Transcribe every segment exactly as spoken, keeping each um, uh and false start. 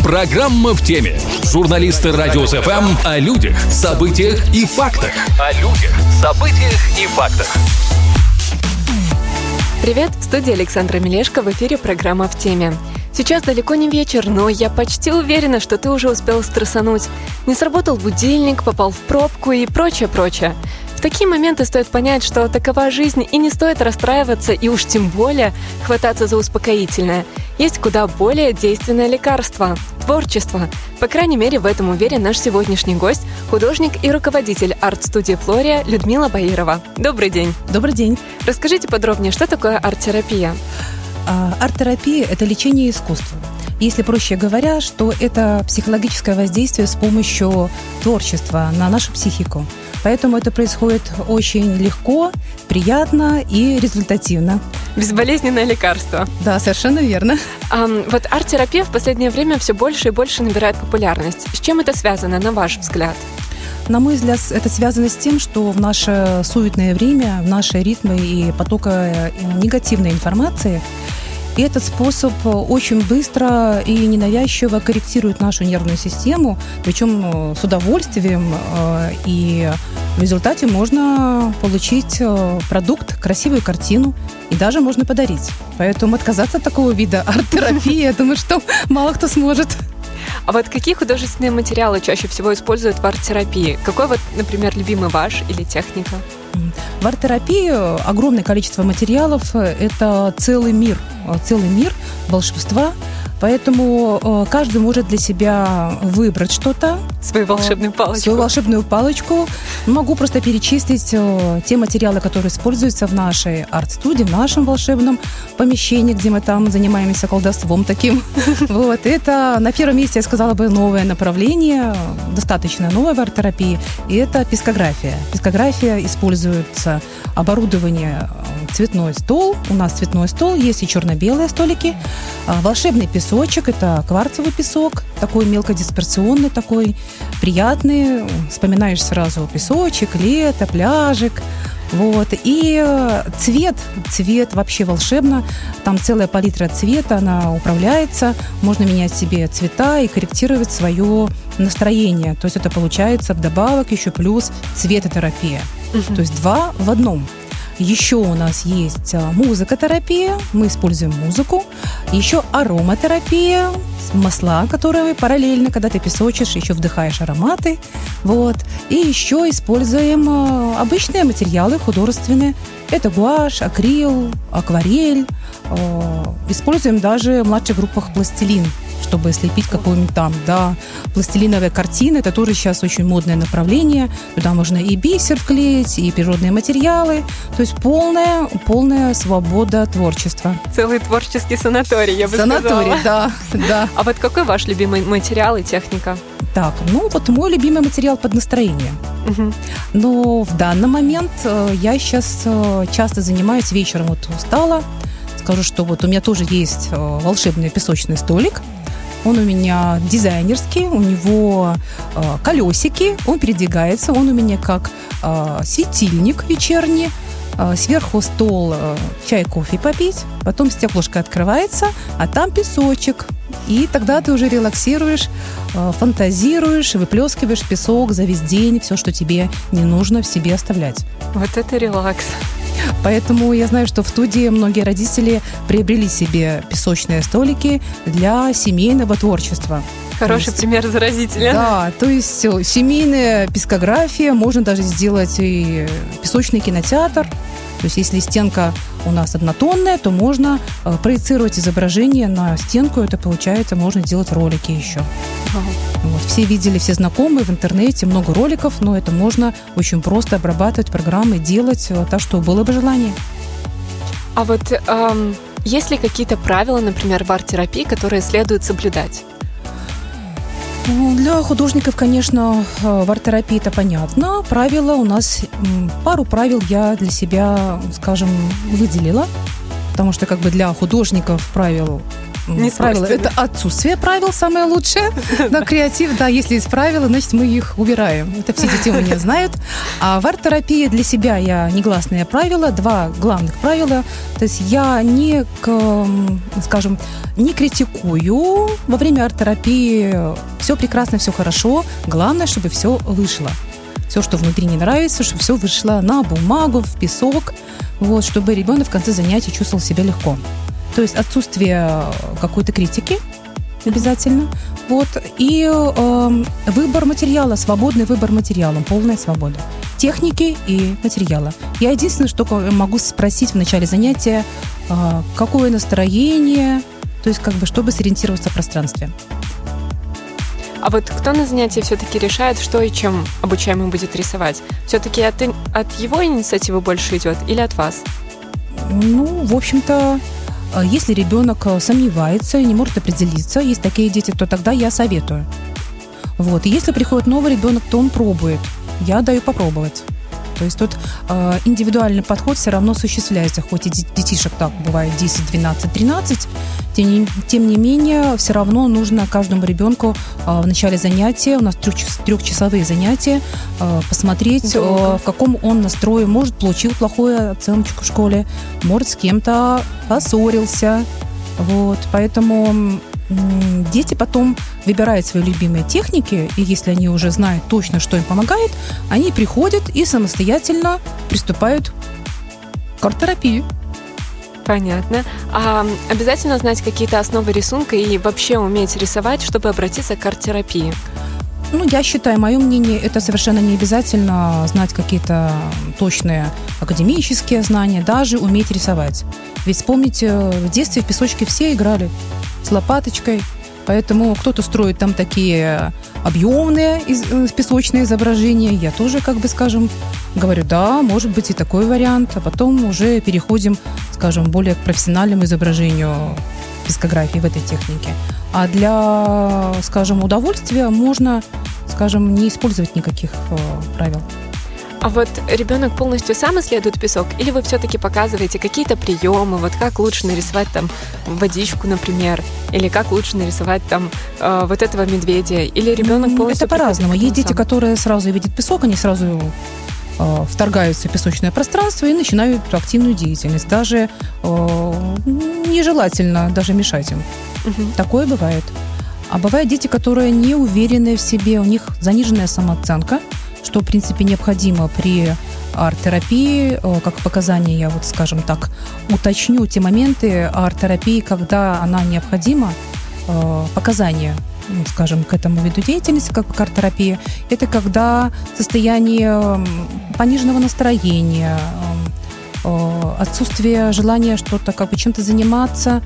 Программа в теме. Журналисты Радио эс эф эм о людях, событиях и фактах. О людях, событиях и фактах. Привет, в студии Александра Мелешко, в эфире программа «В теме». Сейчас далеко не вечер, но я почти уверена, что ты уже успел стрессануть. Не сработал будильник, попал в пробку и прочее-прочее. В такие моменты стоит понять, что такова жизнь, и не стоит расстраиваться, и уж тем более хвататься за успокоительное. Есть куда более действенное лекарство – творчество. По крайней мере, в этом уверен наш сегодняшний гость, художник и руководитель арт-студии «Флория» Людмила Баирова. Добрый день. Добрый день. Расскажите подробнее, что такое арт-терапия? Арт-терапия – это лечение искусством. Если проще говоря, что это психологическое воздействие с помощью творчества на нашу психику. Поэтому это происходит очень легко, приятно и результативно. Безболезненное лекарство. Да, совершенно верно. А, вот арт-терапия в последнее время все больше и больше набирает популярность. С чем это связано, на ваш взгляд? На мой взгляд, это связано с тем, что в наше суетное время, в наши ритмы и потока негативной информации, и этот способ очень быстро и ненавязчиво корректирует нашу нервную систему, причем с удовольствием, и в результате можно получить продукт, красивую картину, и даже можно подарить. Поэтому отказаться от такого вида арт-терапии, я думаю, что мало кто сможет. А вот какие художественные материалы чаще всего используют в арт-терапии? Какой вот, например, любимый ваш или техника? В арт-терапии огромное количество материалов – это целый мир, целый мир волшебства. Поэтому каждый может для себя выбрать что-то. Свою волшебную палочку. Свою волшебную палочку. Могу просто перечислить те материалы, которые используются в нашей арт-студии, в нашем волшебном помещении, где мы там занимаемся колдовством таким. Вот. Это, на первом месте, я сказала бы, новое направление, достаточно новое в арт-терапии, и это пескография. Пескография используется оборудование, цветной стол. У нас цветной стол, есть и черно-белые столики. Волшебный песочек, это кварцевый песок, такой мелкодисперсионный, такой приятный. Вспоминаешь сразу песочек, лето, пляжик. Вот. И цвет, цвет вообще волшебно. Там целая палитра цвета, она управляется. Можно менять себе цвета и корректировать свое настроение. То есть это получается вдобавок еще плюс цветотерапия. Угу. То есть два в одном. Еще у нас есть музыкотерапия, мы используем музыку. Еще ароматерапия, масла, которые параллельно, когда ты песочишь, еще вдыхаешь ароматы. Вот. И еще используем обычные материалы художественные. Это гуашь, акрил, акварель. Используем даже в младших группах пластилин, чтобы слепить какую-нибудь там, да, пластилиновые картины. Это тоже сейчас очень модное направление. Туда можно и бисер вклеить, и природные материалы. То есть полная, полная свобода творчества. Целый творческий санаторий, я бы санаторий, сказала. Санаторий, да, да. А вот какой ваш любимый материал и техника? Так, ну вот мой любимый материал под настроение. Угу. Но в данный момент я сейчас часто занимаюсь вечером, вот устала. Скажу, что вот у меня тоже есть волшебный песочный столик. Он у меня дизайнерский, у него э, колесики, он передвигается, он у меня как э, светильник вечерний. Э, сверху стол, э, чай, кофе попить, потом стеклышко открывается, а там песочек. И тогда ты уже релаксируешь, э, фантазируешь, выплескиваешь песок за весь день, все, что тебе не нужно в себе оставлять. Вот это релакс. Поэтому я знаю, что в студии многие родители приобрели себе песочные столики для семейного творчества. Хороший есть, пример заразителя. Да, то есть семейная пескография, можно даже сделать и песочный кинотеатр. То есть если стенка у нас однотонная, то можно э, проецировать изображение на стенку. Это получается, можно делать ролики еще. Ага. Вот. Все видели, все знакомые в интернете, много роликов, но это можно очень просто обрабатывать программы, делать э, так, что было бы желание. А вот эм, есть ли какие-то правила, например, в арт-терапии, которые следует соблюдать? Для художников, конечно, в арт-терапии это понятно. Правила у нас, пару правил я для себя, скажем, выделила, потому что как бы для художников правил Не правила. Это отсутствие правил самое лучшее. На креатив, да, если есть правила, значит, мы их убираем. Это все дети у меня знают. А в арт-терапии для себя я негласные правила, два главных правила. То есть я не, скажем, не критикую. Во время арт-терапии все прекрасно, все хорошо. Главное, чтобы все вышло. Все, что внутри не нравится, чтобы все вышло на бумагу, в песок, вот, чтобы ребенок в конце занятия чувствовал себя легко. То есть отсутствие какой-то критики обязательно. Вот, и э, выбор материала, свободный выбор материала, полная свобода. Техники и материала. Я единственное, что могу спросить в начале занятия, э, какое настроение, то есть как бы, чтобы сориентироваться в пространстве. А вот кто на занятии все-таки решает, что и чем обучаемый будет рисовать? Все-таки от, от его инициативы больше идет или от вас? Ну, в общем-то, если ребенок сомневается и не может определиться, есть такие дети, то тогда я советую. Вот. И если приходит новый ребенок, то он пробует. Я даю попробовать. То есть тут э, индивидуальный подход все равно осуществляется, хоть и детишек так бывает десять, двенадцать, тринадцать, тем не, тем не менее все равно нужно каждому ребенку э, в начале занятия, у нас трех, трехчасовые занятия, э, посмотреть, э, в каком он настрое, может, получил плохую оценочку в школе, может, с кем-то поссорился, вот, поэтому дети потом выбирают свои любимые техники, и если они уже знают точно, что им помогает, они приходят и самостоятельно приступают к арт-терапии. Понятно. А обязательно знать какие-то основы рисунка и вообще уметь рисовать, чтобы обратиться к арт-терапии? Ну, я считаю, мое мнение, это совершенно не обязательно знать какие-то точные академические знания, даже уметь рисовать. Ведь вспомните, в детстве в песочке все играли с лопаточкой, поэтому кто-то строит там такие объемные песочные изображения. Я тоже, как бы, скажем, говорю, да, может быть и такой вариант, а потом уже переходим, скажем, более к профессиональному изображению пескографии в этой технике. А для, скажем, удовольствия можно, скажем, не использовать никаких э, правил. А вот ребенок полностью сам исследует песок, или вы все-таки показываете какие-то приемы, вот как лучше нарисовать там водичку, например, или как лучше нарисовать там э, вот этого медведя, или ребенок полностью... Это по-разному. Есть дети, которые сразу видят песок, они сразу э, вторгаются в песочное пространство и начинают активную деятельность. Даже э, нежелательно даже мешать им. Угу. Такое бывает. А бывают дети, которые не уверены в себе, у них заниженная самооценка, что, в принципе, необходимо при арт-терапии. Как показания, я вот, скажем так, уточню те моменты арт-терапии, когда она необходима. Показания, скажем, к этому виду деятельности, как арт-терапия, это когда состояние пониженного настроения, отсутствие желания что-то, как бы чем-то заниматься,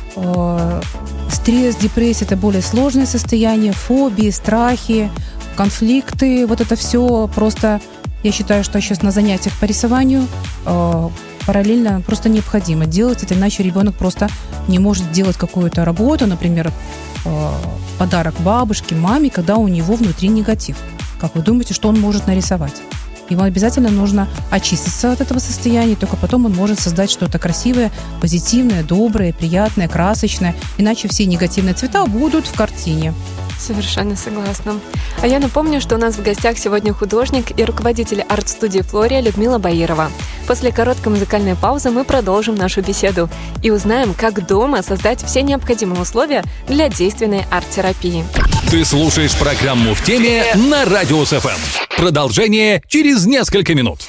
стресс, депрессия – это более сложное состояние, фобии, страхи, конфликты, вот это все просто, я считаю, что сейчас на занятиях по рисованию э, параллельно просто необходимо делать это, иначе ребенок просто не может делать какую-то работу, например, э, подарок бабушке, маме, когда у него внутри негатив. Как вы думаете, что он может нарисовать? Ему обязательно нужно очиститься от этого состояния, только потом он может создать что-то красивое, позитивное, доброе, приятное, красочное, иначе все негативные цвета будут в картине. Совершенно согласна. А я напомню, что у нас в гостях сегодня художник и руководитель арт-студии «Флория» Людмила Баирова. После короткой музыкальной паузы мы продолжим нашу беседу и узнаем, как дома создать все необходимые условия для действенной арт-терапии. Ты слушаешь программу «В теме» на Радио СФМ. Продолжение через несколько минут.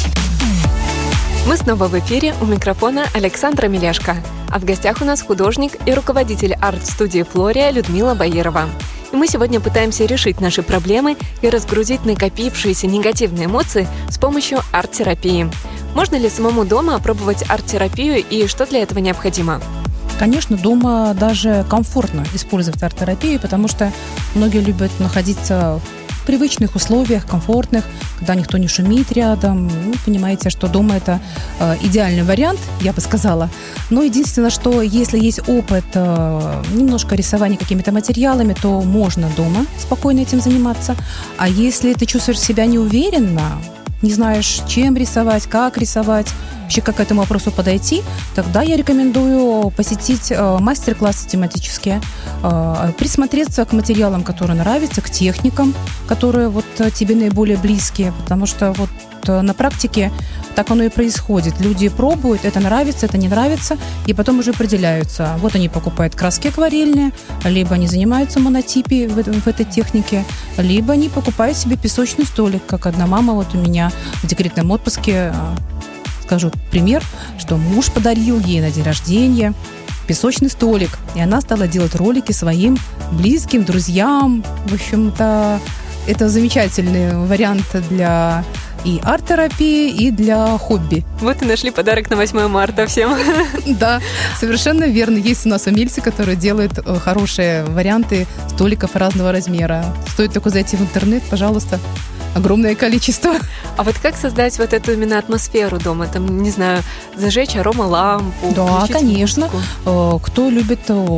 Мы снова в эфире, у микрофона Александра Мелешко. А в гостях у нас художник и руководитель арт-студии «Флория» Людмила Баирова. И мы сегодня пытаемся решить наши проблемы и разгрузить накопившиеся негативные эмоции с помощью арт-терапии. Можно ли самому дома опробовать арт-терапию и что для этого необходимо? Конечно, дома даже комфортно использовать арт-терапию, потому что многие любят находиться в привычных условиях, комфортных, когда никто не шумит рядом. Ну, понимаете, что дома это э, идеальный вариант, я бы сказала. Но единственное, что если есть опыт э, немножко рисования какими-то материалами, то можно дома спокойно этим заниматься. А если ты чувствуешь себя неуверенно, не знаешь, чем рисовать, как рисовать, вообще как к этому вопросу подойти, тогда я рекомендую посетить э, мастер-классы тематические, э, присмотреться к материалам, которые нравятся, к техникам, которые вот тебе наиболее близкие, потому что вот на практике так оно и происходит. Люди пробуют, это нравится, это не нравится, и потом уже определяются. Вот они покупают краски акварельные, либо они занимаются монотипией в, в этой технике, либо они покупают себе песочный столик, как одна мама вот у меня в декретном отпуске, скажу пример, что муж подарил ей на день рождения песочный столик, и она стала делать ролики своим близким, друзьям. В общем-то, это замечательный вариант для и арт-терапии, и для хобби. Вот и нашли подарок на восьмое марта всем. Да, совершенно верно. Есть у нас умельцы, которые делают хорошие варианты столиков разного размера. Стоит только зайти в интернет, пожалуйста. Огромное количество. А вот как создать вот эту именно атмосферу дома? Там, не знаю, зажечь аромалампу? Да, конечно. Музыку? Кто любит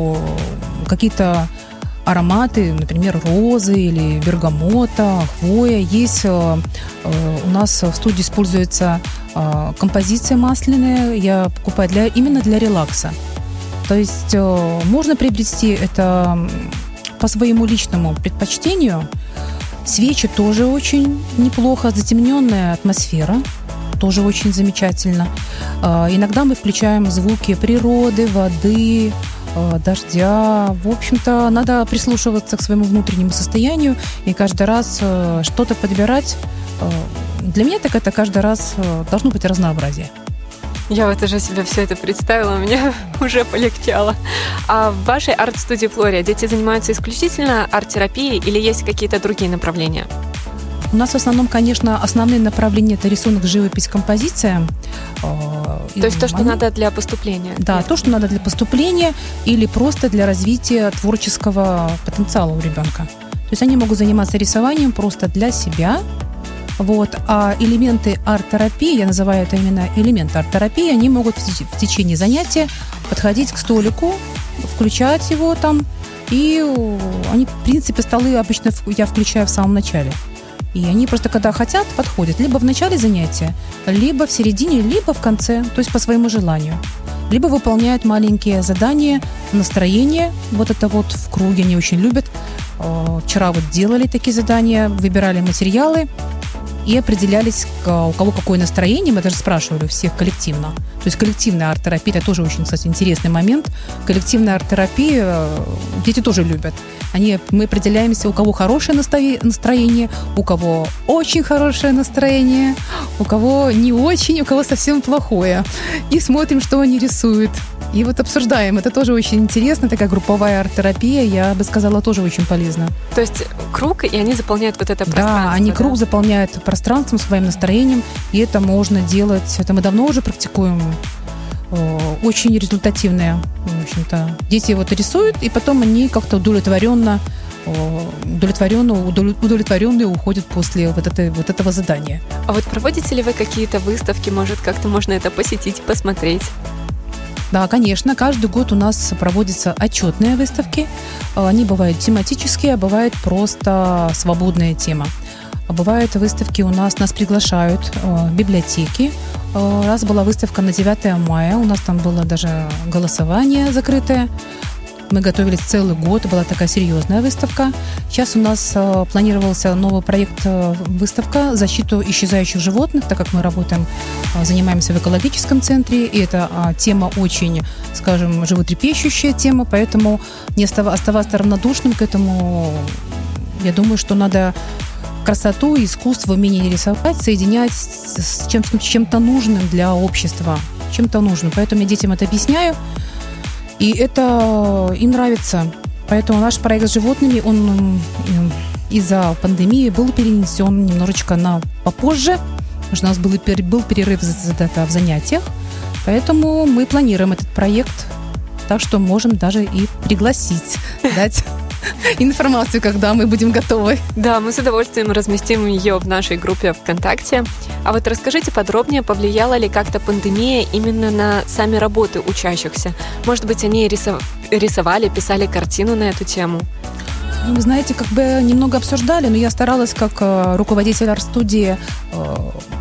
какие-то ароматы, например, розы или бергамота, хвоя. Есть э, у нас в студии используется э, композиция масляная. Я покупаю для, именно для релакса. То есть э, можно приобрести это по своему личному предпочтению. Свечи тоже очень неплохо. Затемненная атмосфера тоже очень замечательно. Э, иногда мы включаем звуки природы, воды, дождя. В общем-то, надо прислушиваться к своему внутреннему состоянию и каждый раз что-то подбирать. Для меня так это каждый раз должно быть разнообразие. Я вот уже себе все это представила, мне уже полегчало. А в вашей арт-студии Флория дети занимаются исключительно арт-терапией или есть какие-то другие направления? У нас в основном, конечно, основные направления – это рисунок, живопись, композиция. То есть то, что Они... надо для поступления? Да, то, что надо для поступления или просто для развития творческого потенциала у ребенка. То есть они могут заниматься рисованием просто для себя. Вот. А элементы арт-терапии, я называю это именно элементы арт-терапии, они могут в течение занятия подходить к столику, включать его там. И они, в принципе, столы обычно я включаю в самом начале. И они просто, когда хотят, подходят либо в начале занятия, либо в середине, либо в конце, то есть по своему желанию. Либо выполняют маленькие задания, настроение. Вот это вот в круге они очень любят. Вчера вот делали такие задания, выбирали материалы и определялись, у кого какое настроение. Мы даже спрашивали у всех коллективно. То есть коллективная арт-терапия – это тоже очень, кстати, интересный момент. Коллективная арт-терапия дети тоже любят. Они, мы определяемся, у кого хорошее настроение, у кого очень хорошее настроение, у кого не очень, у кого совсем плохое. И смотрим, что они рисуют. И вот обсуждаем. Это тоже очень интересно. Такая групповая арт-терапия, я бы сказала, тоже очень полезна. То есть круг, и они заполняют вот это пространство. Да, они да? круг заполняют пространством, своим настроением. И это можно делать. Это мы давно уже практикуем. Очень результативные. В общем-то, дети вот рисуют, и потом они как-то удовлетворенно, удовлетворенно, удовлетворенные уходят после вот, этой, вот этого задания. А вот проводите ли вы какие-то выставки? Может, как-то можно это посетить, посмотреть? Да, конечно. Каждый год у нас проводятся отчетные выставки. Они бывают тематические, а бывает просто свободная тема. Бывают выставки у нас, нас приглашают в библиотеки. Раз была выставка на девятое мая, у нас там было даже голосование закрытое. Мы готовились целый год, была такая серьезная выставка. Сейчас у нас планировался новый проект выставка «Защиту исчезающих животных», так как мы работаем, занимаемся в экологическом центре, и это тема очень, скажем, животрепещущая тема, поэтому не оставаться равнодушным к этому, я думаю, что надо красоту, искусство, умение рисовать соединять с чем- чем-то нужным для общества, чем-то нужным. Поэтому я детям это объясняю, и это им нравится. Поэтому наш проект с животными, он из-за пандемии был перенесен немножечко на попозже, потому что у нас был, был перерыв в занятиях. Поэтому мы планируем этот проект, так что можем даже и пригласить, дать информацию, когда мы будем готовы. Да, мы с удовольствием разместим ее в нашей группе ВКонтакте. А вот расскажите подробнее, повлияла ли как-то пандемия именно на сами работы учащихся? Может быть, они рисов... рисовали, писали картину на эту тему? Вы знаете, как бы немного обсуждали, но я старалась как э, руководитель арт-студии э,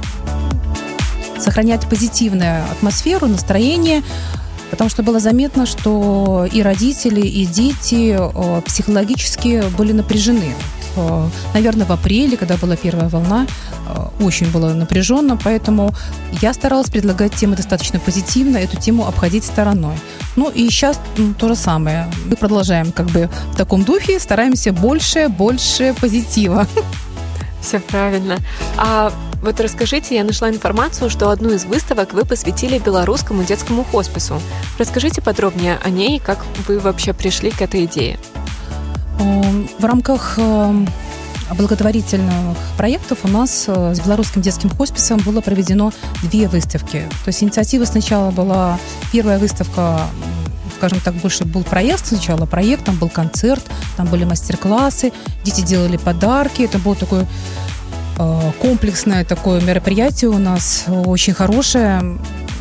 сохранять позитивную атмосферу, настроение, потому что было заметно, что и родители, и дети э, психологически были напряжены. Э, наверное, в апреле, когда была первая волна, э, очень было напряженно, поэтому я старалась предлагать темы достаточно позитивно, эту тему обходить стороной. Ну и сейчас ну, то же самое. Мы продолжаем как бы в таком духе, стараемся больше, больше позитива. Все правильно. А вот расскажите, я нашла информацию, что одну из выставок вы посвятили белорусскому детскому хоспису. Расскажите подробнее о ней, как вы вообще пришли к этой идее. В рамках благотворительных проектов у нас с белорусским детским хосписом было проведено две выставки. То есть инициатива сначала была, первая выставка, скажем так, больше был проект сначала, проект, там был концерт, там были мастер-классы, дети делали подарки, это было такое э, комплексное такое мероприятие у нас, очень хорошее,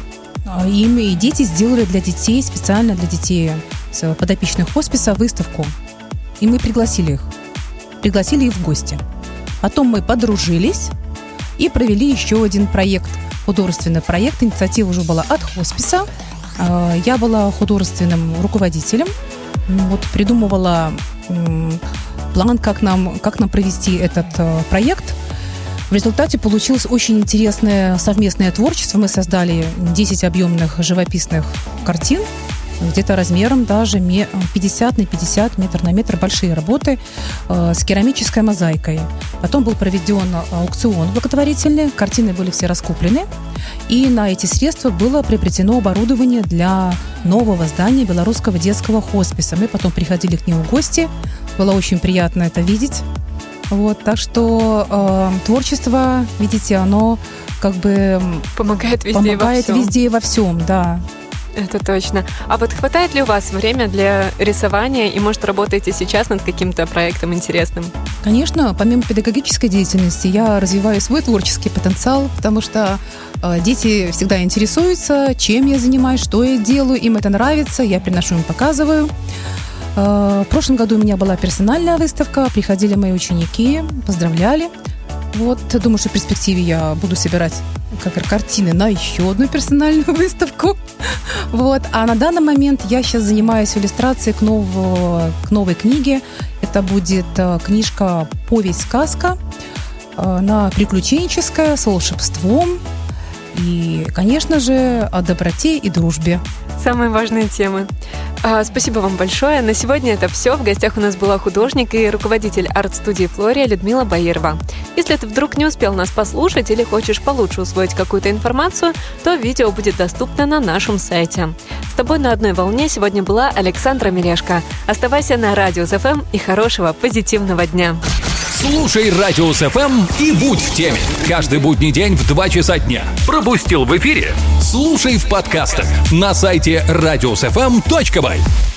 и мы, и дети сделали для детей, специально для детей подопечных хосписа выставку, и мы пригласили их, пригласили их в гости. Потом мы подружились и провели еще один проект, художественный проект, инициатива уже была от хосписа. Я была художественным руководителем, вот, придумывала м, план, как нам, как нам провести этот э, проект. В результате получилось очень интересное совместное творчество. Мы создали десять объемных живописных картин, где-то размером даже пятьдесят на пятьдесят, метр на метр, большие работы э, с керамической мозаикой. Потом был проведен аукцион благотворительный, картины были все раскуплены, и на эти средства было приобретено оборудование для нового здания белорусского детского хосписа. Мы потом приходили к нему в гости, было очень приятно это видеть. Вот, так что э, творчество, видите, оно как бы помогает везде, помогает и во всем. везде и во всем, да. Это точно. А вот хватает ли у вас время для рисования и, может, работаете сейчас над каким-то проектом интересным? Конечно, помимо педагогической деятельности я развиваю свой творческий потенциал, потому что э, дети всегда интересуются, чем я занимаюсь, что я делаю, им это нравится, я приношу им, показываю. Э, в прошлом году у меня была персональная выставка, приходили мои ученики, поздравляли. Вот, думаю, что в перспективе я буду собирать как картины на еще одну персональную выставку. Вот. А на данный момент я сейчас занимаюсь иллюстрацией к, новому, к новой книге. Это будет книжка «Повесть-сказка». Она приключенческая, с волшебством. И, конечно же, о доброте и дружбе. Самые важные темы. Спасибо вам большое. На сегодня это все. В гостях у нас была художник и руководитель арт-студии «Флория» Людмила Баирова. Если ты вдруг не успел нас послушать или хочешь получше усвоить какую-то информацию, то видео будет доступно на нашем сайте. С тобой на одной волне сегодня была Александра Мелешко. Оставайся на Радиус эф эм и хорошего позитивного дня. Слушай Радиус эф эм и будь в теме. Каждый будний день в два часа дня. Пропустил в эфире? Слушай в подкастах на сайте радиус эф эм точка бай.